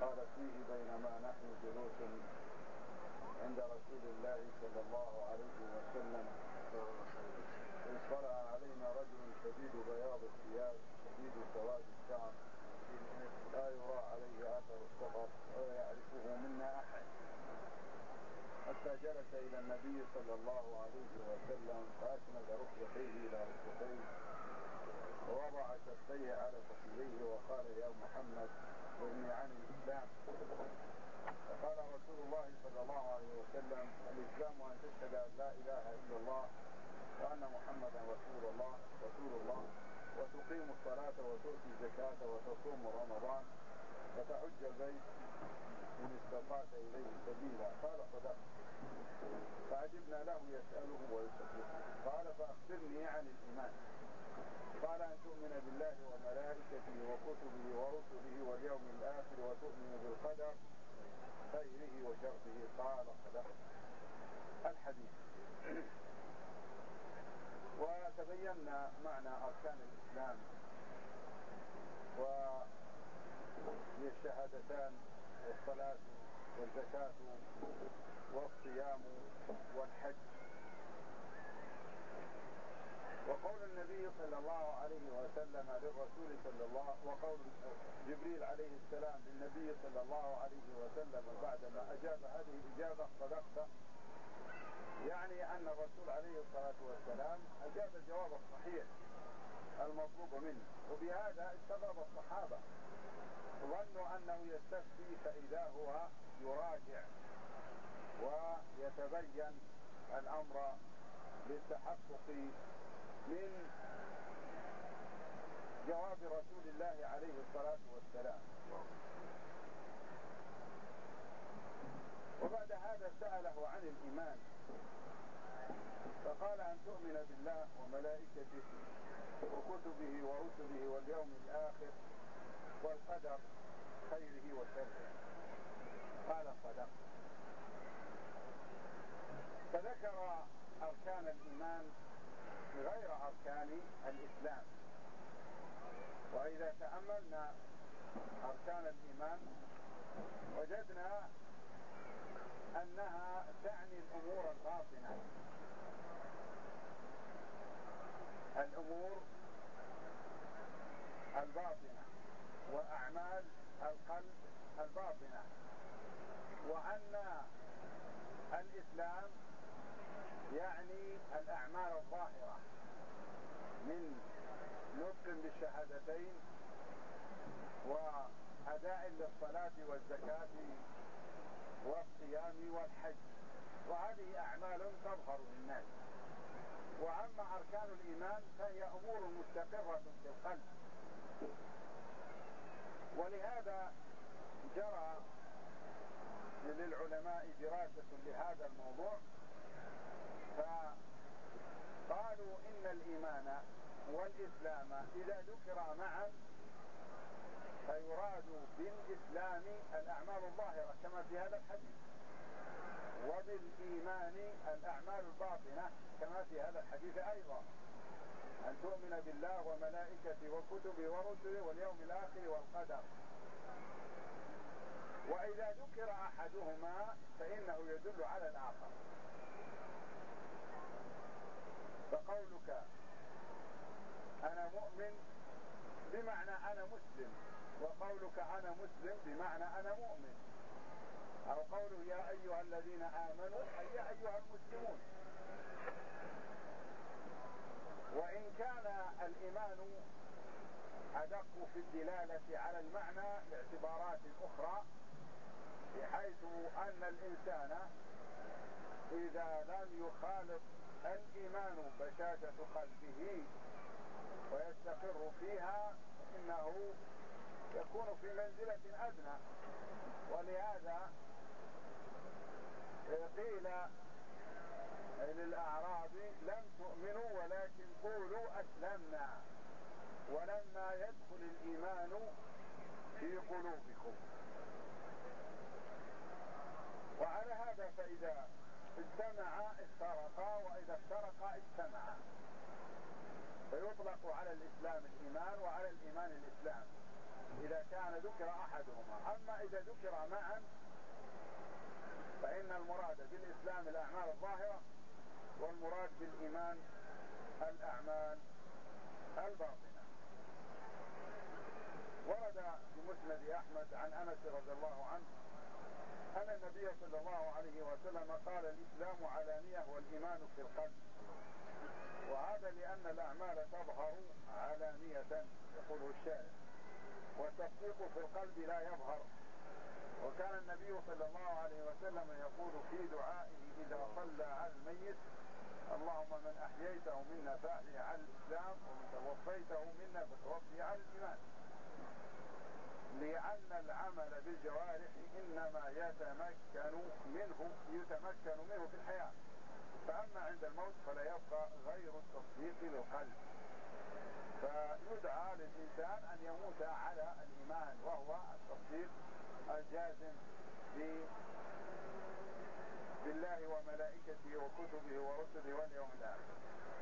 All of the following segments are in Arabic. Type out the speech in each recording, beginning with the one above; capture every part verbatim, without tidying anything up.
قال فيه: بينما نحن جلوس عند رسول الله صلى الله عليه وسلم إذ طلع علينا رجل شديد بياض الثياب شديد سواد الشعر لا يرى عليه اثر السفر ولا يعرفه منا احد، حتى جلس الى النبي صلى الله عليه وسلم فاسند ركبتيه الى ركبتيه ووضع كفيه على فخذيه وقال: يا محمد اغني عن الاسلام. فقال رسول الله صلى الله عليه وسلم: الاسلام ان تشهد ان لا اله الا الله وان محمدا رسول الله رسول الله وتقيم الصلاة وتؤتي الزكاة وتصوم رمضان وتحج البيت إن استطعت إليه سبيلا. قال: صدقت. فعجبنا له يسأله ويصدقه. قال: فأخبرني عن الإيمان. قال: أن تؤمن بالله وملائكته وكتبه ورسله واليوم الآخر وتؤمن بالقدر خيره وشره. قال: صدقت. الحديث. وتبينا معنى أركان الإسلام وهي الشهادتان والصلاة والزكاة والصيام والحج. وقول النبي صلى الله عليه وسلم للرسول صلى الله وقول جبريل عليه السلام للنبي صلى الله عليه وسلم بعدما أجاب هذه الإجابة: صدقت، يعني أن الرسول عليه الصلاة والسلام أجاب الجواب الصحيح المطلوب منه. وبهذا استغرب الصحابة، ظنوا أنه يستفتي فإذا هو يراجع ويتبين الأمر للتحقق من جواب رسول الله عليه الصلاة والسلام. وبعد هذا سأله عن الإيمان فقال: أن تؤمن بالله وملائكته وكتبه ورسله واليوم الآخر والقدر خيره وشره. قال: صدق. فذكر أركان الإيمان غير أركان الإسلام. وإذا تأملنا أركان الإيمان وجدنا أنها تعني الأمور الباطنة، الأمور الباطنة وأعمال القلب الباطنة، وأن الإسلام يعني الأعمال الظاهرة من نطق بالشهادتين وأداء للصلاة والزكاة والصيام والحج، وهذه أعمال تظهر للناس. وأما أركان الإيمان فهي أمور مستقرة في القلب. ولهذا جرى للعلماء دراسة لهذا الموضوع، فقالوا إن الإيمان والإسلام إذا ذكر معا فيراد بالإسلام الأعمال الظاهرة كما في هذا الحديث، وبالإيمان الأعمال الباطنة كما في هذا الحديث أيضا: أن تؤمن بالله وملائكته وكتبه ورسله واليوم الآخر والقدر. وإذا ذكر أحدهما فإنه يدل على الآخر. فقولك أنا مؤمن بمعنى أنا مسلم، وقولك أنا مسلم بمعنى أنا مؤمن، أو قوله يا أيها الذين آمنوا أي يا أيها المسلمون. وإن كان الإيمان أدق في الدلالة على المعنى باعتبارات أخرى، بحيث أن الإنسان إذا لم يخالط الإيمان بشاشة قلبه ويستقر فيها إنه يكون في منزلة أدنى. ولهذا قيل للأعراب لم تؤمنوا ولكن قولوا أسلمنا ولما يدخل الإيمان في قلوبكم. وعلى هذا فإذا اجتمعا افترقا وإذا افترقا اجتمعا، فيطلق على الإسلام الإيمان وعلى الإيمان الإسلام. إذا كان ذكر أحدهما. أما إذا ذكر معا فإن المراد بالإسلام الأعمال الظاهرة، والمراد بالإيمان الأعمال الباطنة. ورد في مسند أحمد عن أنس رضي الله عنه أن النبي صلى الله عليه وسلم قال: الإسلام علانية والإيمان في القلب. وهذا لأن الأعمال تظهر علانية يقوله الشارع، والتصديق في القلب لا يظهر. وكان النبي صلى الله عليه وسلم يقول في دعائه إذا صلى على الميت: اللهم من أحييته منا فأحيه على الإسلام، ومن توفيته منا فتوفي على الإيمان. لأن العمل بالجوارح إنما يتمكن منه يتمكن منه في الحياة، فأما عند الموت فلا يبقى غير التصديق للقلب. فيدعى للإنسان أن يموت على الإيمان، وهو التصديق الجازم بالله وملائكته وكتبه ورسله واليوم الآخر.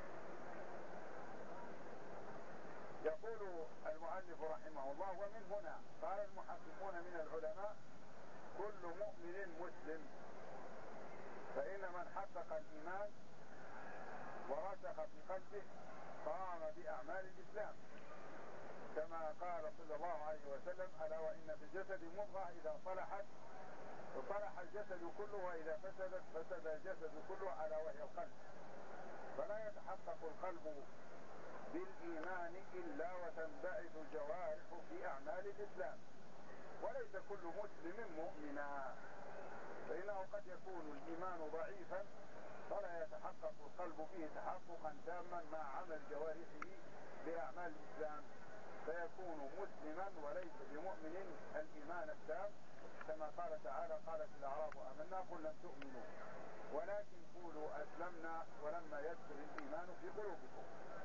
يقول المؤلف رحمه الله: ومن هنا قال المحققون من العلماء: كل مؤمن مسلم، فإن من حقق الإيمان ورسخ في قلبه قام بأعمال الإسلام، كما قال صلى الله عليه وسلم: ألا وإن في الجسد مضغة إذا صلحت فصلح الجسد كله، وإذا فسدت فسد الجسد كله، ألا وهي القلب. فلا يتحقق القلب بالإيمان إلا وتنبعث الجوارح في أعمال الإسلام. وليس كل مسلم مؤمنا، فإنه قد يكون الإيمان ضعيفا فلا يتحقق القلب فيه تحققا تاما مع عمل جوارحه بأعمال الإسلام، فيكون مسلما وليس بمؤمن الإيمان التام، كما قال تعالى: قالت الأعراب آمنا قل لم تؤمنوا ولكن قولوا أسلمنا ولما يدخل الإيمان في قلوبكم.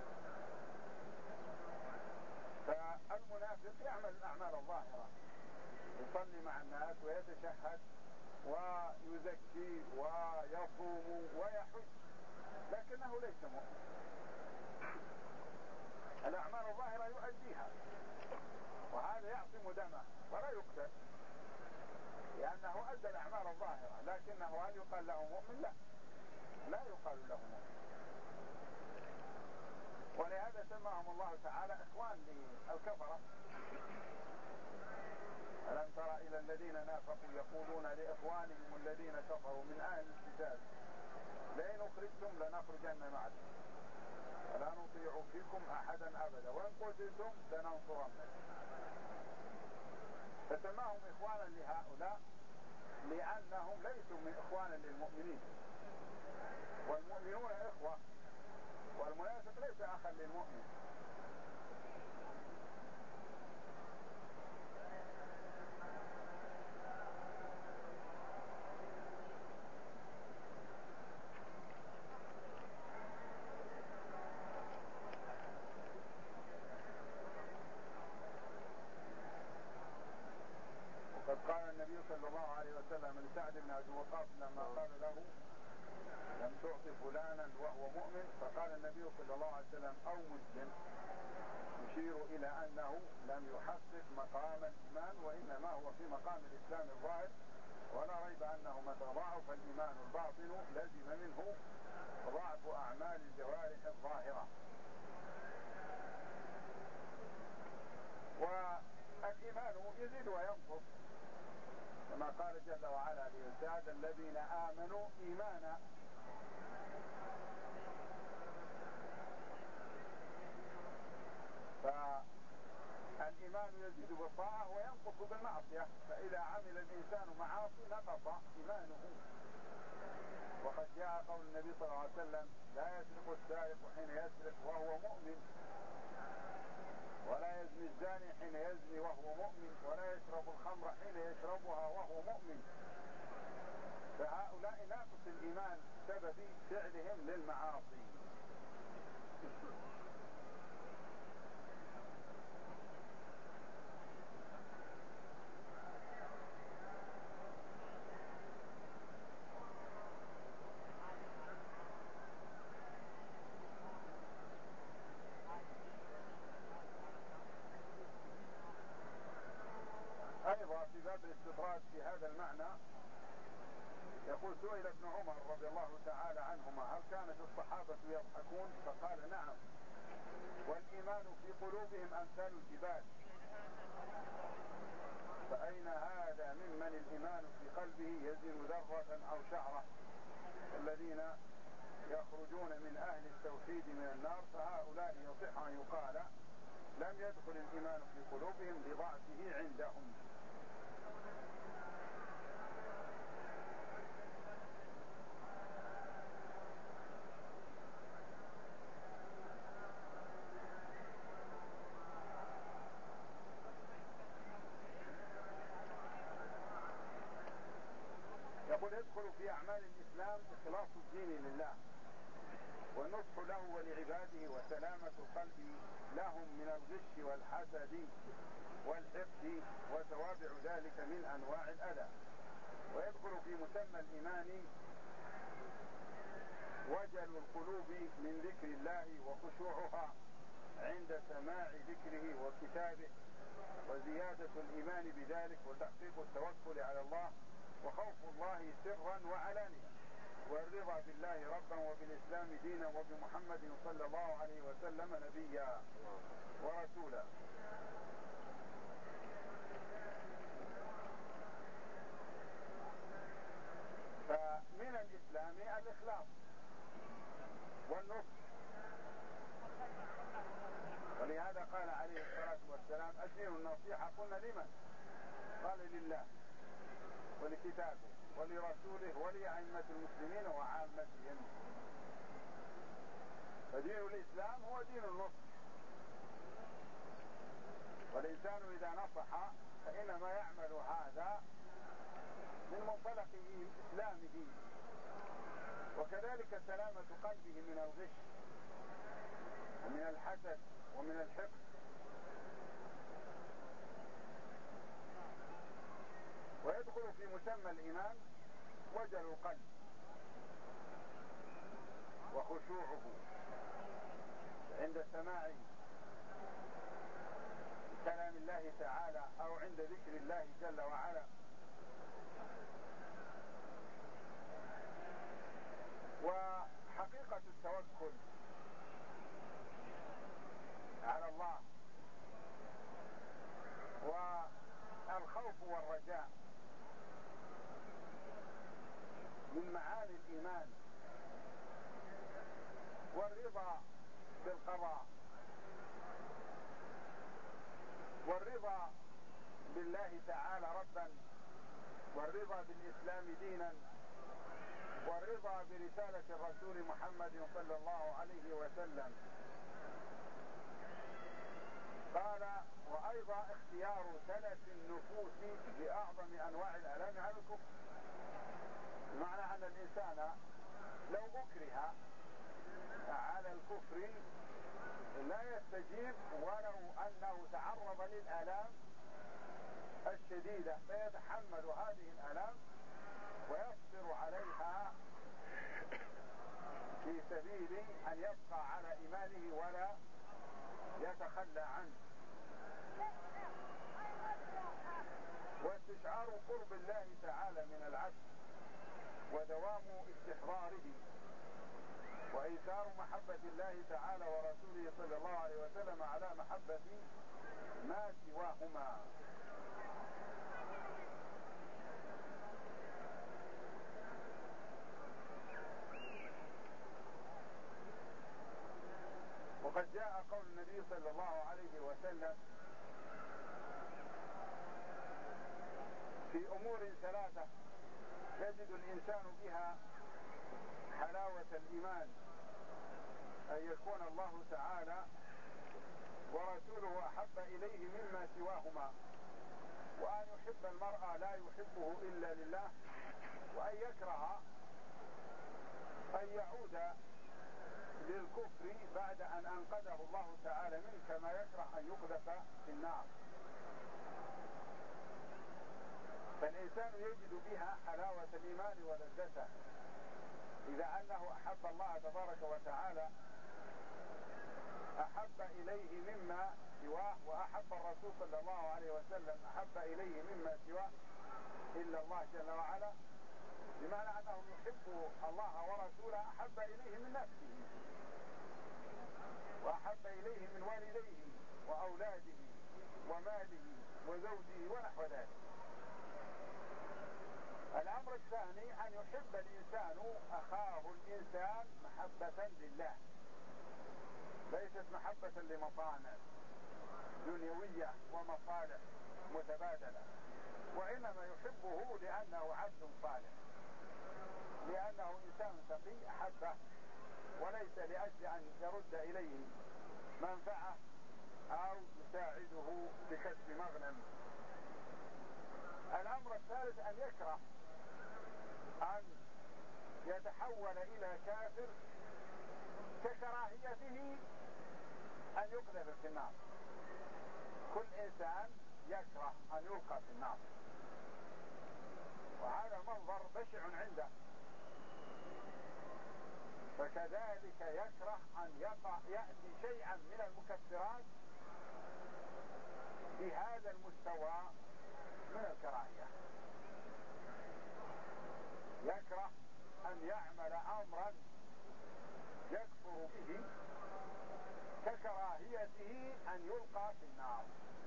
فالمنافق يعمل الأعمال الظاهرة، يصلي مع الناس ويتشهد ويزكي ويصوم ويحج، لكنه ليس مؤمن. الأعمال الظاهرة يؤديها، وهذا يعصم دمه ولا يقتل لأنه أدى الأعمال الظاهرة، لكنه هل يقال له مؤمن؟ لا، لا يقال له مؤمن. ولهذا سماهم الله تعالى إخوان للكفرة: ألم تر إلى الذين نافقوا يقولون لإخوانهم الذين كفروا من أهل الكتاب لئن أخرجتم لنخرجن معكم ولا نطيع فيكم أحدا أبدا وإن قتلتم لننصرنكم. فسماهم إخوانا لهؤلاء لأنهم ليسوا من إخوانا للمؤمنين، والمؤمنون إخوة، والمنافق ليس أخا للمؤمن. وقد قال النبي صلى الله عليه وسلم لسعد بن أبي وقاص لما قال له: لم تعطي فلانا وهو مؤمن، فقال النبي صلى الله عليه وسلم: أو مسلم، يشير إلى أنه لم يحقق مقام الإيمان، وإنما هو في مقام الإسلام الظاهر. ولا ريب أنه متى ضعف الإيمان الباطن لزم منه ضعف أعمال الجوارح الظاهرة. والإيمان يزيد وينقص، كما قال جل وعلا: ليزداد الذين آمنوا إيمانا. فالإيمان يزيد بالطاعة وينقص بالمعصية، فإذا عمل الإنسان معاصي نقص إيمانه. وقد جاء قول النبي صلى الله عليه وسلم: لا يسرق السارق حين يسرق وهو مؤمن، ولا يزني الزاني حين يزني وهو مؤمن، ولا يشرب الخمر حين يشربها وهو مؤمن. فهؤلاء ناقص الإيمان بسبب فعلهم للمعاصي. في باب الاستطراد في هذا المعنى يقول: سئل ابن عمر رضي الله تعالى عنهما: هل كانت الصحابة يضحكون؟ فقال: نعم، والإيمان في قلوبهم أمثال الجبال. فأين هذا ممن الإيمان في قلبه يزن ذرة أو شعرة؟ الذين يخرجون من أهل التوحيد من النار، فهؤلاء يصح أن يقال لم يدخل الإيمان في قلوبهم لضعفه عندهم. يقول: يدخل في أعمال الإسلام إخلاص الدين لله والنصح له ولعباده وسلامة القلب لهم من الغش والحسد والحقد وتوابع ذلك من أنواع الأذى. ويدخل في مسمى الإيمان وجل القلوب من ذكر الله وخشوعها عند سماع ذكره وكتابه، وزيادة الإيمان بذلك وتحقيق التوكل على الله وخوف الله سرا وعلانية، والرضا بالله ربا وبالإسلام دينا وبمحمد صلى الله عليه وسلم نبيا ورسولا. فمن الإسلام الإخلاص والنصح، ولهذا قال عليه الصلاة والسلام: الدين النصيحة. قلنا: لمن؟ قال: لله ولكتابه ولرسوله ولأئمة المسلمين وعامتهم. فدين الإسلام هو دين النصح، والإنسان إذا نصح فإنما يعمل هذا من منطلق إسلامه، وكذلك سلامة قلبه من الغش ومن الحسد ومن الحقد. ويدخل في مسمى الإيمان وجل القلب وخشوعه عند سماع كلام الله تعالى أو عند ذكر الله جل وعلا. وحقيقة التوكل على الله والخوف والرجاء من معاني الإيمان، والرضا بالقضاء والرضا بالله تعالى ربا، والرضا بالإسلام دينا، والرضا برسالة الرسول محمد صلى الله عليه وسلم. قال: وأيضا اختيار سلف النفوس بأعظم أنواع الآلام على الكفر. بمعنى أن الإنسان لو أكره على الكفر لا يستجيب ولو أنه تعرض للآلام الشديدة، فيتحمل هذه الآلام ويصبر عليها في سبيل أن يبقى على إيمانه ولا يتخلى عنه. واستشعار قرب الله تعالى من العبد ودوام استحضاره وإيثار محبة الله تعالى ورسوله صلى الله عليه وسلم على محبة ما سواهما. وقد جاء قول النبي صلى الله عليه وسلم في أمور ثلاثة يجد الإنسان بها حلاوة الإيمان: أن يكون الله تعالى ورسوله أحب إليه مما سواهما، وأن يحب المرء لا يحبه إلا لله، وأن يكره أن يعود للكفر بعد أن أنقذه الله تعالى منه، كما يكره أن يقذف في النار. فالإنسان يجد بها حلاوة الإيمان ولذته إذا أنه أحب الله تبارك وتعالى، أحب أحب إليه مما سواه، وأحب الرسول صلى الله عليه وسلم أحب إليه مما سواه إلا الله جل وعلا، بمعنى أنه يحب الله ورسوله أحب إليه من نفسه، وأحب إليه من والديه وأولاده وماله وزوجه ونحو ذلك. الأمر الثاني أن يحب الإنسان أخاه الإنسان محبة لله، ليست محبة لمصانع دنيوية ومصالح متبادلة، وإنما يحبه لأنه عبد صالح، لأنه إنسان تقي أحبه، وليس لأجل أن يرد إليه منفعة أو يساعده بكسب مغنم. الأمر الثالث أن يكره أن يتحول إلى كافر ككراهيته أن يقذف في النار. كل إنسان يكره أن يلقى في النار، وهذا المنظر بشع عنده، فكذلك يكره أن يقع يأتي شيئا من المكفرات بهذا المستوى من الكراهية. يكره أن يعمل أمرا يكفر به ككراهيته أن يلقى في النار.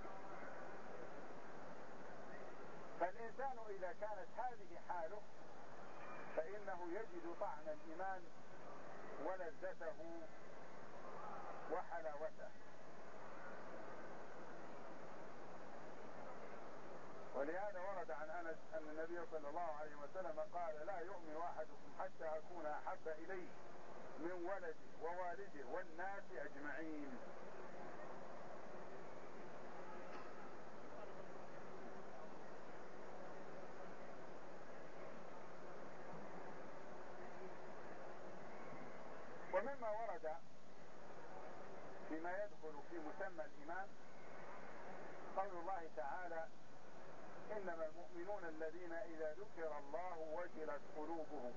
فالإنسان إذا كانت هذه حاله فإنه يجد طعم الإيمان ولذته وحلاوته. ولهذا ورد عن أنس أن النبي صلى الله عليه وسلم قال: لا يؤمن أحدكم حتى أكون أحب إليه من ولده ووالده والناس أجمعين. ومما ورد فيما يدخل في مسمى الإيمان قول الله تعالى: إنما المؤمنون الذين إذا ذكر الله وجلت قلوبهم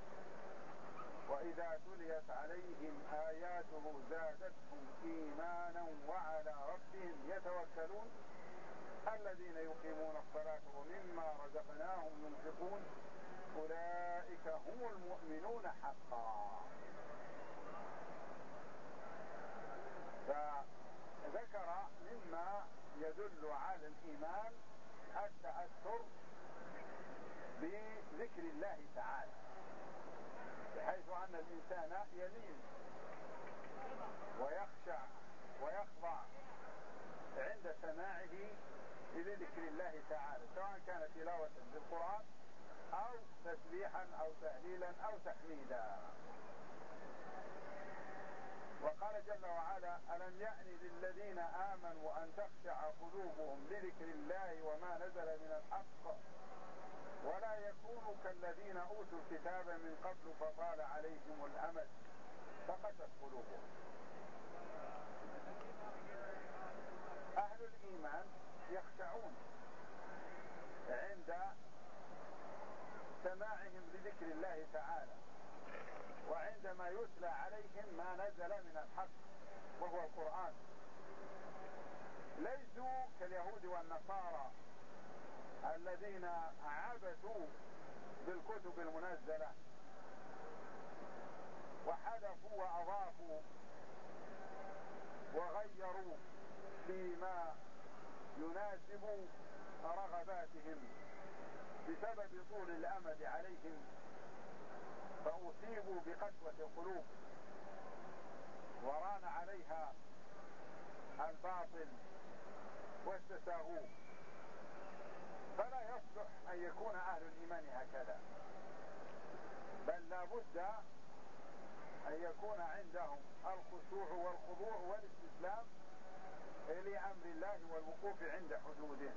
وإذا تليت عليهم آياته زادتهم إيمانا وعلى ربهم يتوكلون الذين يقيمون الصلاة ومما رزقناهم ينفقون أولئك هم المؤمنون حقا. فذكر مما يدل على الإيمان التأثر بذكر الله تعالى، بحيث أن الإنسان يلين ويخشع ويخضع عند سماعه لذكر الله تعالى، سواء كان تلاوة للقرآن أو تسبيحا أو تهليلا أو تحميدا. وقال جل وعلا: ألم يأن للذين آمنوا أن تخشع قلوبهم لذكر الله وما نزل من الحق ولا يكونوا كالذين أوتوا الكتاب من قبل فطال عليهم الأمد فقست قلوبهم. أهل الإيمان يخشعون عند سماعهم لذكر الله تعالى، وعندما يتلى عليهم ما نزل من الحق وهو القرآن. ليسوا كاليهود والنصارى الذين عبثوا بالكتب المنزلة وحذفوا وأضافوا وغيروا فيما يناسب رغباتهم بسبب طول الأمد عليهم، فأصيبوا بقسوة القلوب وران عليها الباطل واستساغوه. فلا يصلح أن يكون أهل الإيمان هكذا، بل لا بد أن يكون عندهم الخشوع والخضوع والاستسلام لأمر الله والوقوف عند حدوده.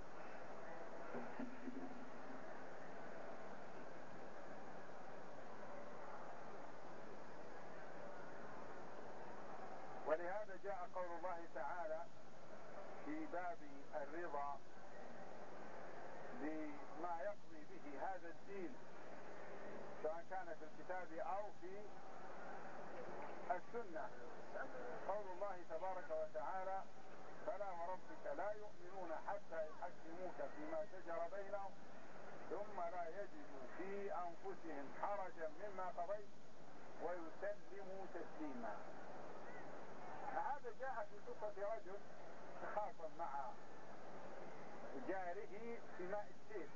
ولهذا جاء قول الله تعالى في باب الرضا بما يقضي به هذا الدين، سواء كان في الكتاب أو في السنة. قول الله تبارك وربك لا يؤمنون حتى يحكموك فيما شجر بينهم ثم لا يجدوا في أنفسهم حرجا مما قضيت ويسلموا تسليما. هذا جاء في قصة رجل تخاصم مع جاره في ماء السيل،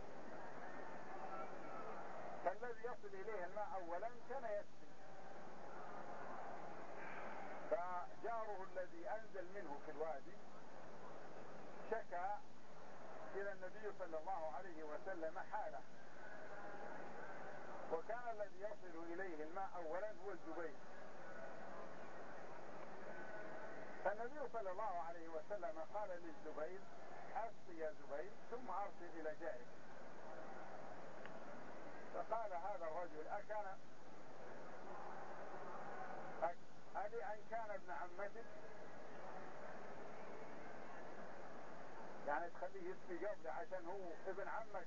فالذي يصل إليه الماء أولا كان يسقي، فجاره الذي أنزل منه في الوادي شكى إلى النبي صلى الله عليه وسلم حاله، وكان الذي يصل إليه الماء أولا هو الزبير. فالنبي صلى الله عليه وسلم قال للزبير: أسقي يا زبير ثم أرسل إلى جارك. فقال هذا الرجل: أكان ألي أن كان ابن عمتك؟ يعني تخليه يسقي قبله عشان هو ابن عمك؟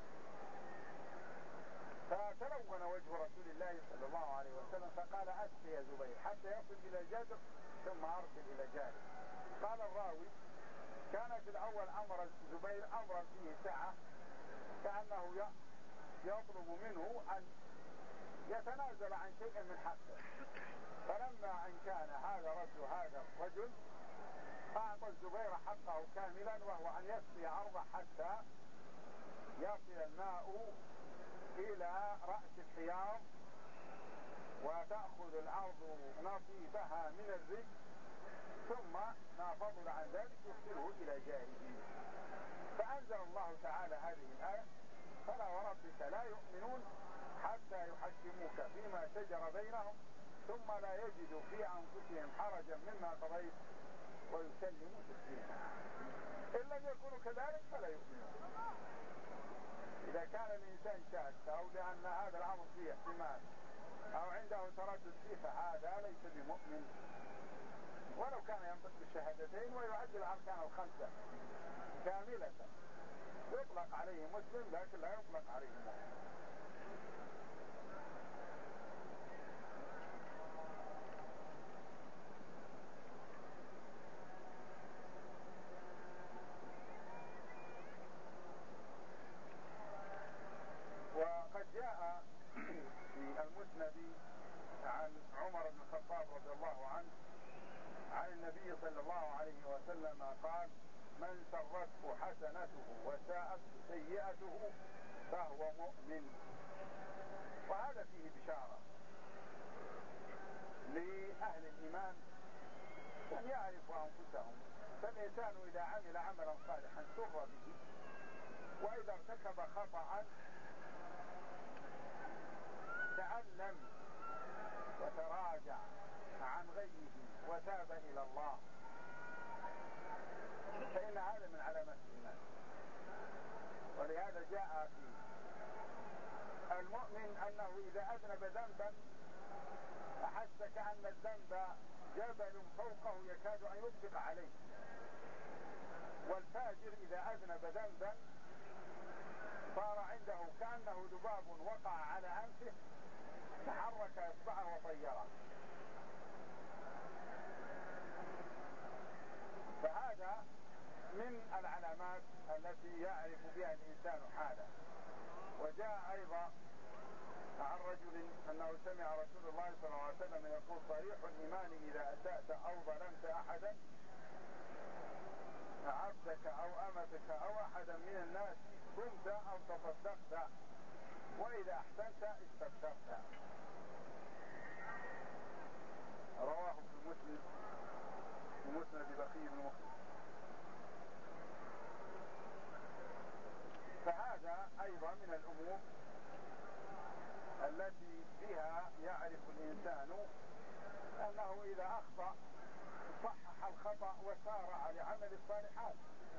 فتلون وجه رسول الله صلى الله عليه وسلم فقال: أسقي يا زبير حتى يصل إلى جدر ثم أرسل إلى جارك. قال الراوي: كان في الأول أمر الزبير أمرا فيه سعة، كأنه يطلب منه أن يتنازل عن شيء من حقه، فلما أن كان هذا رد هذا الرجل أعطى الزبير حقه كاملا، وهو أن يسقي أرضه حتى يصل الماء إلى رأس الحياض وتأخذ الأرض نصيبها من الرزق، ثم ما فضل عن ذلك يرسله إلى جاره. فأنزل الله تعالى هذه الآية: فلا وربك لا يؤمنون حتى يحكموك فيما شجر بينهم ثم لا يجدوا في أنفسهم حرجا مما قضيت ويسلموا تسليما. إن لم يكونوا كذلك فلا يؤمنون. إذا كان الإنسان شاك أو لأن هذا الأمر فيه احتمال أو عنده تردد فيه فهذا ليس بمؤمن، ولو كان ينطق بالشهادتين ويعد الأركان الخمسة كاملة يطلق عليه مسلم لكن لا يطلق عليه مؤمن. وقد جاء في المسند عن عمر بن الخطاب رضي الله عنه عن النبي صلى الله عليه وسلم قال: من سرته حسنته وساءته سيئته فهو مؤمن. وهذا فيه بشارة لأهل الإيمان أن يعرفوا أنفسهم، فالإنسان إذا عمل عملا صالحا سر به، وإذا ارتكب خطأ تعلم وتراجع عن غيه وتاب إلى الله، فإن هذا من علامات الإيمان. ولهذا جاء في المؤمن أنه إذا أذنب ذنبا أحس كأن الذنب جبل فوقه يكاد أن يطبق عليه، والفاجر إذا أذنب ذنبا صار عنده كأنه ذباب وقع على أنفه تحرك إصبعه وطيره. فهذا من العلامات التي يعرف بها الإنسان حاله. وجاء أيضا عن رجل أنه سمع رسول الله صلى الله عليه وسلم يقول: صريح الإيمان إذا أسأت أو ظلمت أحدا عبدك أو أمتك أو أحدا من الناس صمت أو تصدقت، وإذا أحسنت استبشرت. رواه في المسند مسند بقي بن مسلم. فهذا أيضا من الأمور التي بها يعرف الإنسان أنه إذا أخطأ صحح الخطأ وسارع لعمل الصالحات،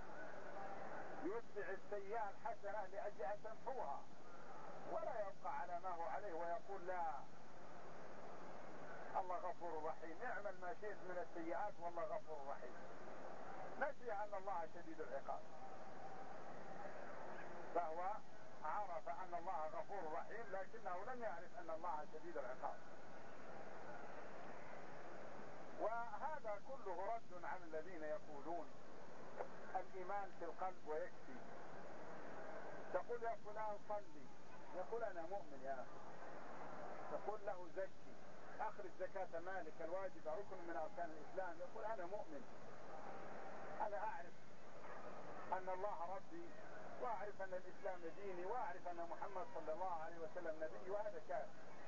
يتبع السيئة الحسنة لأجل أن تمحوها، ولا يبقى على ما هو عليه ويقول: لا، الله غفور رحيم، اعمل ما شئت من السيئات والله غفور رحيم. نسي أن الله شديد العقاب، فهو عرف أن الله غفور رحيم لكنه لم يعرف أن الله شديد العقاب. وهذا كله رد على الذين يقولون الإيمان في القلب ويكفي. تقول يا فلان صلي، يقول أنا مؤمن يا أخي. تقول له زكي، أخرج زكاة مالك الواجبة ركن من أركان الإسلام، يقول أنا مؤمن، أنا أعرف أن الله ربي، وأعرف أن الإسلام ديني، وأعرف أن محمد صلى الله عليه وسلم نبي، وهذا كافر.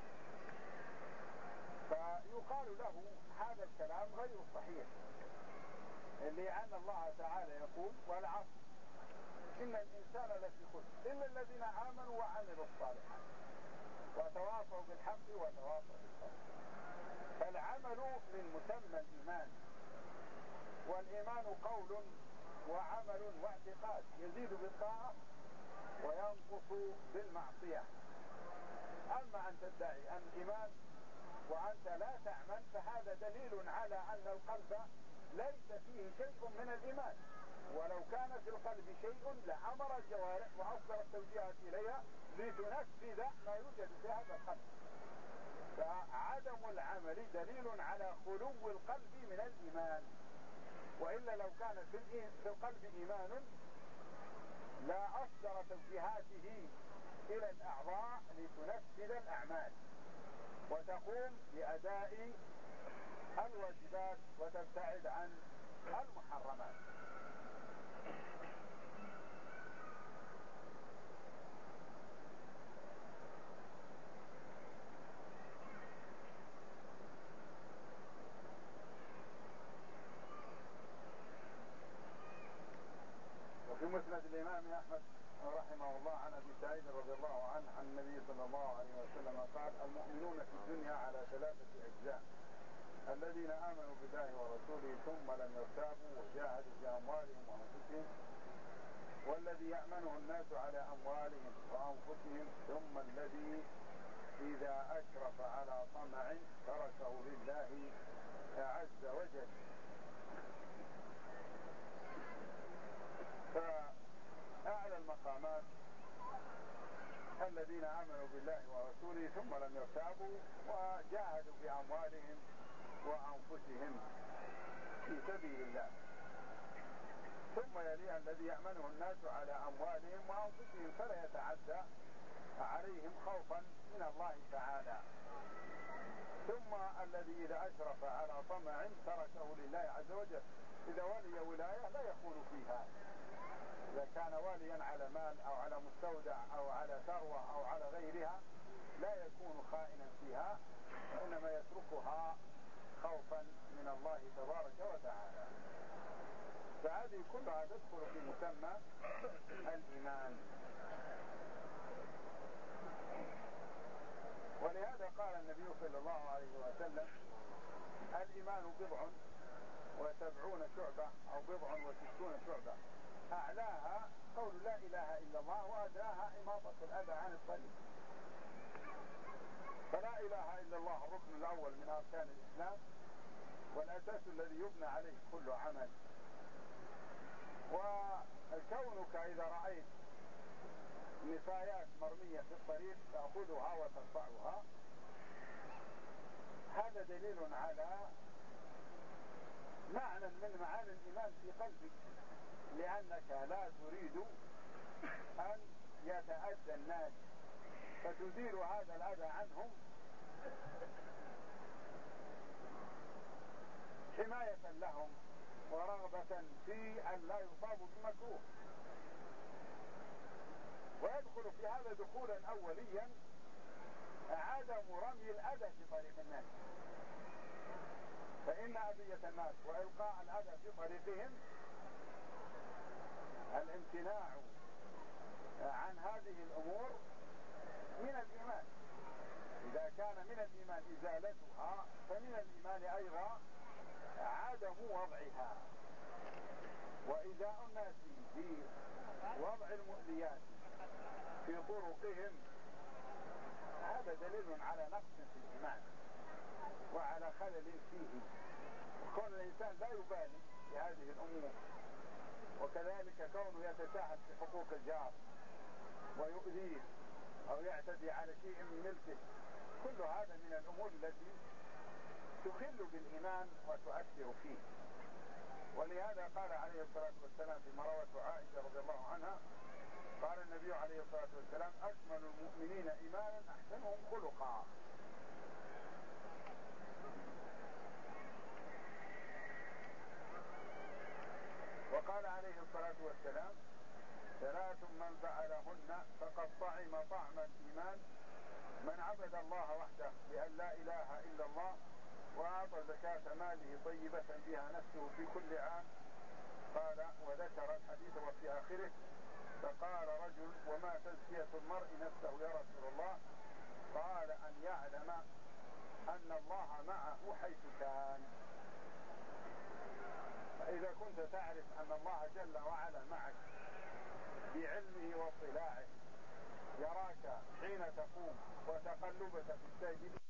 فيقال له هذا الكلام غير صحيح، لأن الله تعالى يقول والعصر إن الإنسان لفي خسر إلا الذين آمنوا وعملوا الصالحات وتواصوا بالحق وتواصوا بالصبر. فالعمل من مسمى الإيمان، والإيمان قول وعمل واعتقاد، يزيد بالطاعة وينقص بالمعصية. أما أن تدعي أن الإيمان وأنت لا تعمل فهذا دليل على أن القلب ليس فيه شيء من الإيمان، ولو كان في القلب شيء لأمر الجوارح وأصدر التوجيهات إليها لتنفذ ما يوجد في هذا القلب. فعدم العمل دليل على خلو القلب من الإيمان، وإلا لو كان في القلب إيمان لا أصدر توجيهاته إلى الأعضاء لتنفذ الأعمال وتقوم بأداء الواجبات وتبتعد عن المحرمات. وفي مسند الإمام أحمد رحمه الله عن أبي سعيد رضي الله عنه عن النبي صلى الله عليه وسلم قال المؤمنون في الدنيا على ثلاثة أجزاء: الذين آمنوا بالله ورسوله ثم لم يرتابوا وجاهدوا بأموالهم وأنفسهم، والذي يأمنه الناس على أموالهم وأنفسهم، ثم الذي إذا أشرف على طمع تركه لله عز وجل. فأعلى المقامات الذين آمنوا بالله ورسوله ثم لم يرتابوا وجاهدوا بأموالهم وأنفسهم في سبيل الله، ثم يليها الذي يأمنه الناس على أموالهم وأنفسهم فلا يتعدى عليهم خوفا من الله تعالى، ثم الذي إذا أشرف على طمع تركه لله عز وجل. إذا ولي ولاية لا يخون فيها، إذا كان واليا على مال أو على مستودع أو على ثروة أو على غيرها لا يكون خائنا فيها، وإنما يتركها خوفا من الله تبارك وتعالى. فهذه كلها تدخل في مسمى الإيمان. ولهذا قال النبي صلى الله عليه وسلم الإيمان بضع وسبعون شعبة أو بضع وستون شعبة، أعلاها قول لا إله إلا الله وأدناها إماطة الأذى عن الطريق. فلا إله إلا الله الركن الأول من أركان الإسلام والأساس الذي يبنى عليه كل عمل. وكونك إذا رأيت نفايات مرمية في الطريق تأخذها وترفعها هذا دليل على معنى من معاني الإيمان في قلبك، لأنك لا تريد أن يتأذى الناس فتزيل هذا الأذى عنهم حماية لهم ورغبة في أن لا يصابوا بمكروه. ويدخل في هذا دخولا أوليا عدم رمي الأذى في طريق الناس، فإن أذية الناس وإلقاء الأذى في طريقهم الامتناع عن هذه الأمور من الإيمان. إذا كان من الإيمان إزالتها فمن الإيمان أيضا عدم وضعها. وإزاء الناس في وضع المؤذيات في طرقهم هذا دليل على نقص في الإيمان وعلى خلل فيه. كون الإنسان لا يبالي بهذه الأمور، وكذلك كونه يتساهل في حقوق الجار ويؤذيه أو يعتدي على شيء من ملكه، كل هذا من الأمور التي تخل بالإيمان وتؤثر فيه. ولهذا قال عليه الصلاة والسلام فيما روته عائشة رضي الله عنها، قال النبي عليه الصلاة والسلام: أكمل المؤمنين إيمانا أحسنهم خلقا. وقال عليه الصلاة والسلام: ثلاث من فعلهن فقد طعم طعم الإيمان: من عبد الله وحده بأن لا إله إلا الله، وأعطى زكاة ماله طيبة بها نفسه في كل عام. قال وذكر الحديث وفي آخره: فقال رجل: وما تزكية المرء نفسه يا رسول الله؟ قال: أن يعلم أن الله معه حيث كان. فإذا كنت تعرف أن الله جل وعلا معك بعلمه واطلاعه، يراك حين تقوم وتقلبك في الساجدين